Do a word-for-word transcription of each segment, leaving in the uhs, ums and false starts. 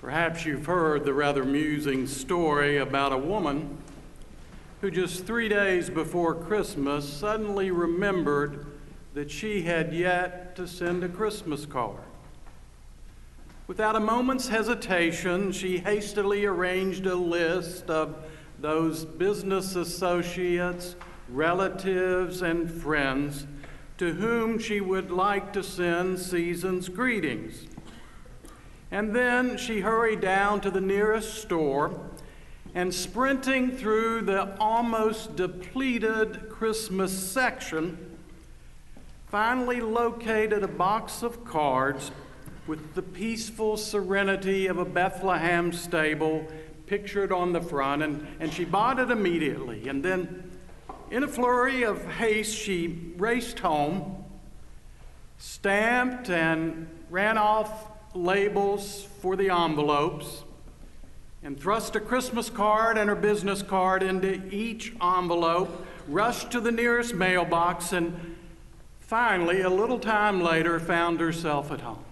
Perhaps you've heard the rather amusing story about a woman who just three days before Christmas suddenly remembered that she had yet to send a Christmas card. Without a moment's hesitation, she hastily arranged a list of those business associates, relatives, and friends to whom she would like to send season's greetings. And then she hurried down to the nearest store and, sprinting through the almost depleted Christmas section, finally located a box of cards with the peaceful serenity of a Bethlehem stable pictured on the front, and, and she bought it immediately. And then, in a flurry of haste, she raced home, stamped and ran off labels for the envelopes, and thrust a Christmas card and her business card into each envelope, rushed to the nearest mailbox, and finally, a little time later, found herself at home.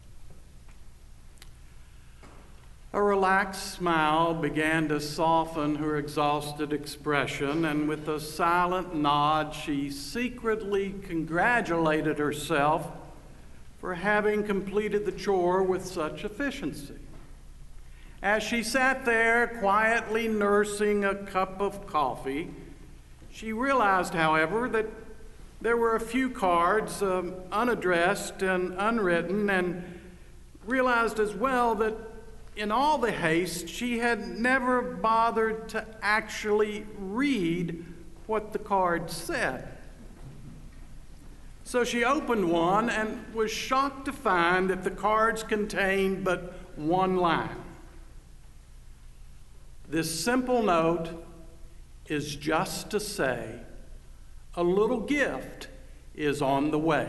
A relaxed smile began to soften her exhausted expression, and with a silent nod, she secretly congratulated herself for having completed the chore with such efficiency. As she sat there quietly nursing a cup of coffee, she realized, however, that there were a few cards um, unaddressed and unwritten, and realized as well that in all the haste, she had never bothered to actually read what the card said. So she opened one and was shocked to find that the cards contained but one line. This simple note is just to say, a little gift is on the way.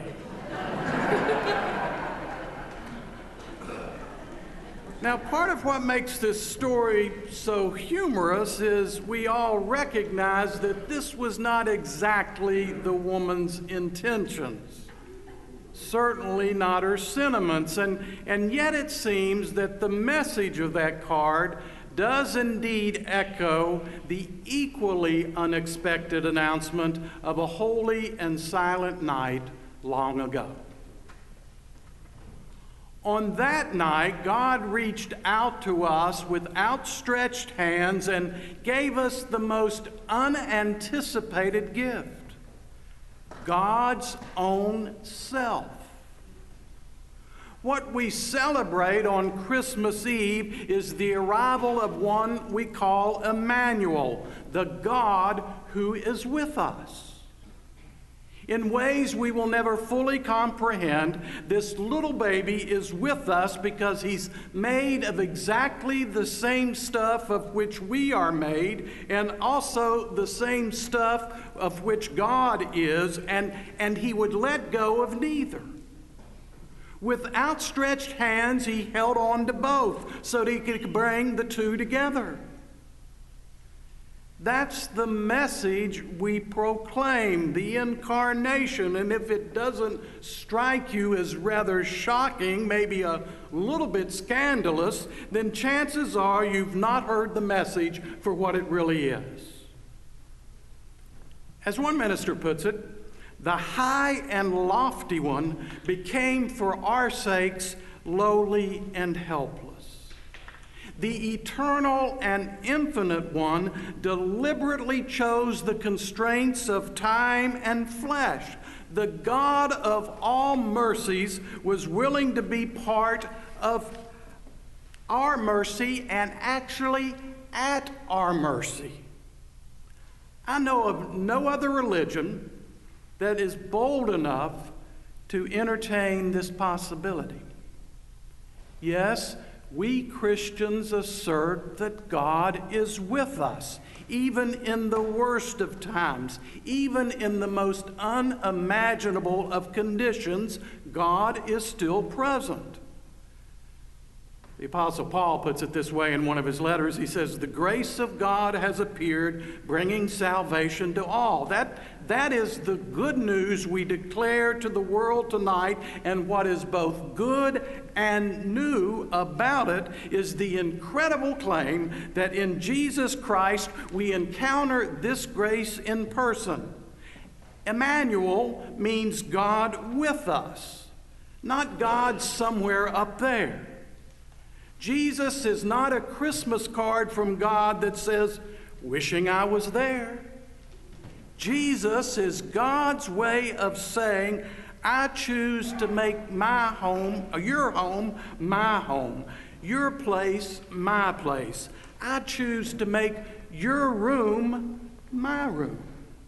Now, part of what makes this story so humorous is we all recognize that this was not exactly the woman's intentions, certainly not her sentiments, and, and yet it seems that the message of that card does indeed echo the equally unexpected announcement of a holy and silent night long ago. On that night, God reached out to us with outstretched hands and gave us the most unanticipated gift, God's own self. What we celebrate on Christmas Eve is the arrival of one we call Emmanuel, the God who is with us. In ways we will never fully comprehend, this little baby is with us because he's made of exactly the same stuff of which we are made, and also the same stuff of which God is, and, and he would let go of neither. With outstretched hands, he held on to both so that he could bring the two together. That's the message we proclaim, the incarnation. And if it doesn't strike you as rather shocking, maybe a little bit scandalous, then chances are you've not heard the message for what it really is. As one minister puts it, the high and lofty one became for our sakes lowly and helpless. The eternal and infinite one deliberately chose the constraints of time and flesh. The God of all mercies was willing to be part of our mercy and actually at our mercy. I know of no other religion that is bold enough to entertain this possibility. Yes, we Christians assert that God is with us, even in the worst of times, even in the most unimaginable of conditions, God is still present. The Apostle Paul puts it this way in one of his letters. He says, "The grace of God has appeared, bringing salvation to all." That, that is the good news we declare to the world tonight, and what is both good and new about it is the incredible claim that in Jesus Christ we encounter this grace in person. Emmanuel means God with us, not God somewhere up there. Jesus is not a Christmas card from God that says, "Wishing I was there." Jesus is God's way of saying, "I choose to make my home, or your home, my home, your place, my place. I choose to make your room my room."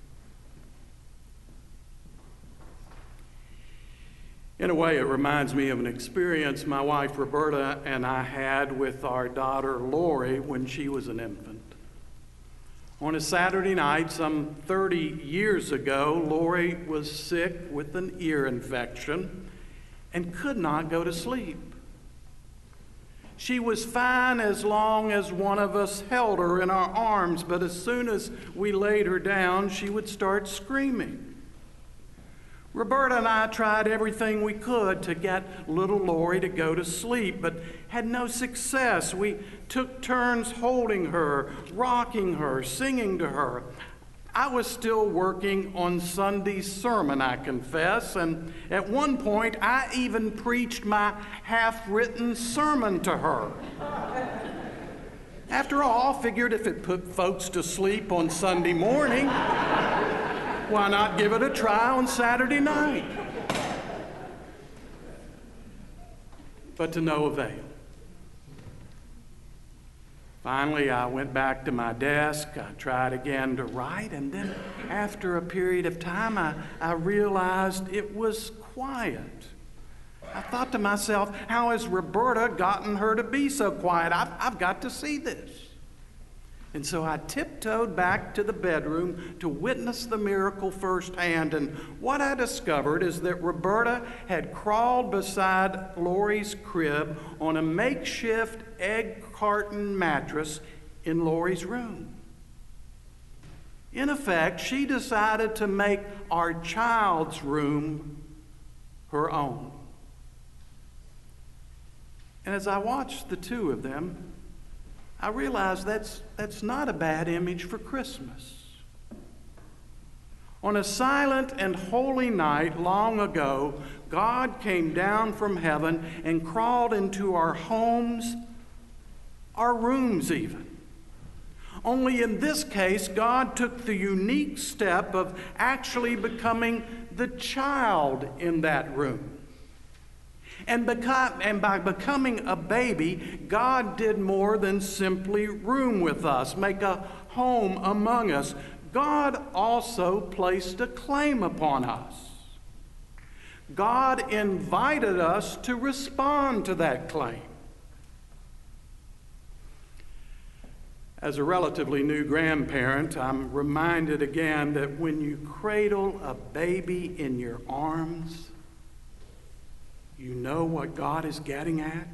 In a way, it reminds me of an experience my wife Roberta and I had with our daughter Lori when she was an infant. On a Saturday night, some thirty years ago, Lori was sick with an ear infection and could not go to sleep. She was fine as long as one of us held her in our arms, but as soon as we laid her down, she would start screaming. Roberta and I tried everything we could to get little Lori to go to sleep, but had no success. We took turns holding her, rocking her, singing to her. I was still working on Sunday's sermon, I confess, and at one point I even preached my half-written sermon to her. After all, I figured if it put folks to sleep on Sunday morning, why not give it a try on Saturday night? But to no avail. Finally, I went back to my desk. I tried again to write, and then after a period of time, I, I realized it was quiet. I thought to myself, how has Roberta gotten her to be so quiet? I've, I've got to see this. And so I tiptoed back to the bedroom to witness the miracle firsthand. And what I discovered is that Roberta had crawled beside Lori's crib on a makeshift egg carton mattress in Lori's room. In effect, she decided to make our child's room her own. And as I watched the two of them, I realized that's, that's not a bad image for Christmas. On a silent and holy night long ago, God came down from heaven and crawled into our homes, our rooms even. Only in this case, God took the unique step of actually becoming the child in that room. And, become, and by becoming a baby, God did more than simply room with us, make a home among us. God also placed a claim upon us. God invited us to respond to that claim. As a relatively new grandparent, I'm reminded again that when you cradle a baby in your arms, you know what God is getting at?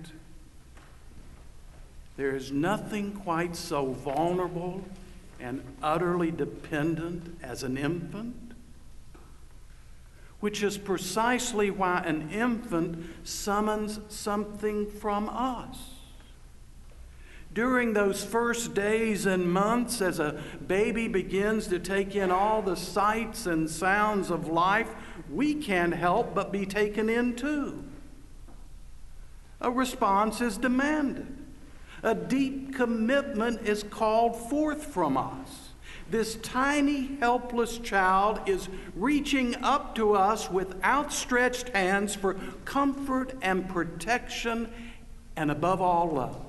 There is nothing quite so vulnerable and utterly dependent as an infant, which is precisely why an infant summons something from us. During those first days and months, as a baby begins to take in all the sights and sounds of life, we can't help but be taken in too. A response is demanded. A deep commitment is called forth from us. This tiny, helpless child is reaching up to us with outstretched hands for comfort and protection, and above all, love.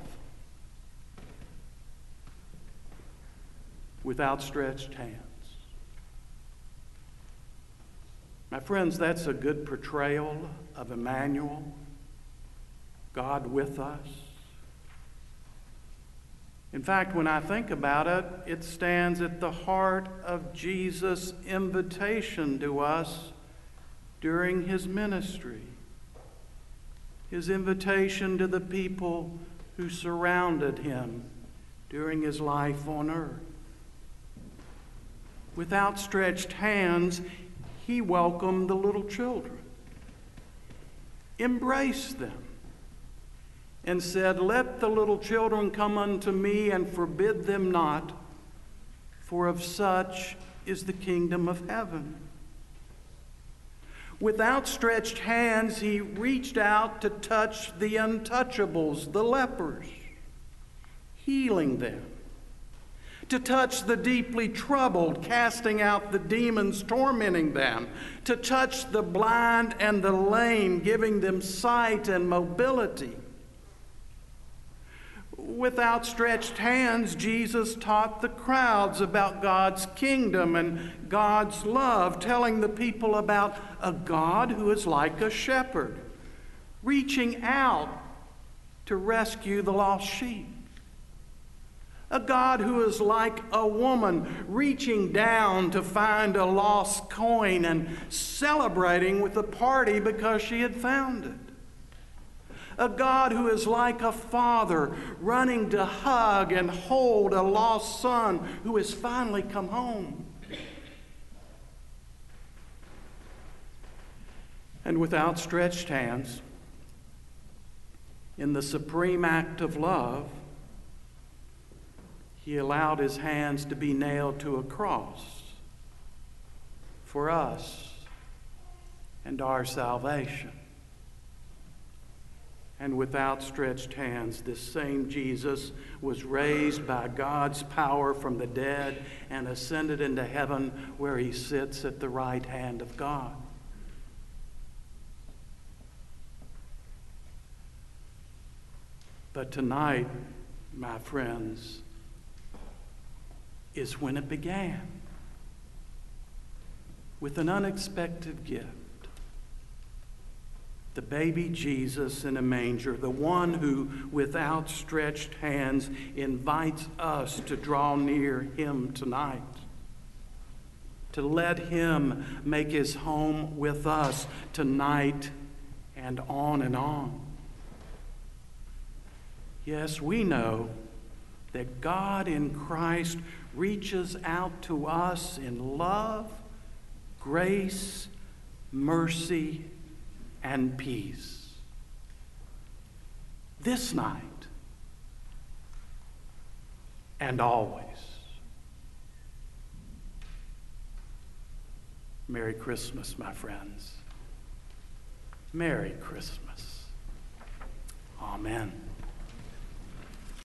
With outstretched hands. My friends, that's a good portrayal of Emmanuel, God with us. In fact, when I think about it, it stands at the heart of Jesus' invitation to us during his ministry. His invitation to the people who surrounded him during his life on earth. With outstretched hands, he welcomed the little children, embraced them, and said, "Let the little children come unto me, and forbid them not, for of such is the kingdom of heaven." With outstretched hands, he reached out to touch the untouchables, the lepers, healing them. To touch the deeply troubled, casting out the demons tormenting them. To touch the blind and the lame, giving them sight and mobility. With outstretched hands, Jesus taught the crowds about God's kingdom and God's love, telling the people about a God who is like a shepherd, reaching out to rescue the lost sheep. A God who is like a woman reaching down to find a lost coin and celebrating with a party because she had found it. A God who is like a father running to hug and hold a lost son who has finally come home. And with outstretched hands, in the supreme act of love, he allowed his hands to be nailed to a cross for us and our salvation. And with outstretched hands, this same Jesus was raised by God's power from the dead and ascended into heaven, where he sits at the right hand of God. But tonight, my friends, is when it began, with an unexpected gift. The baby Jesus in a manger, the one who, with outstretched hands, invites us to draw near him tonight, to let him make his home with us tonight and on and on. Yes, we know that God in Christ reaches out to us in love, grace, mercy, and peace. This night and always. Merry Christmas, my friends. Merry Christmas. Amen.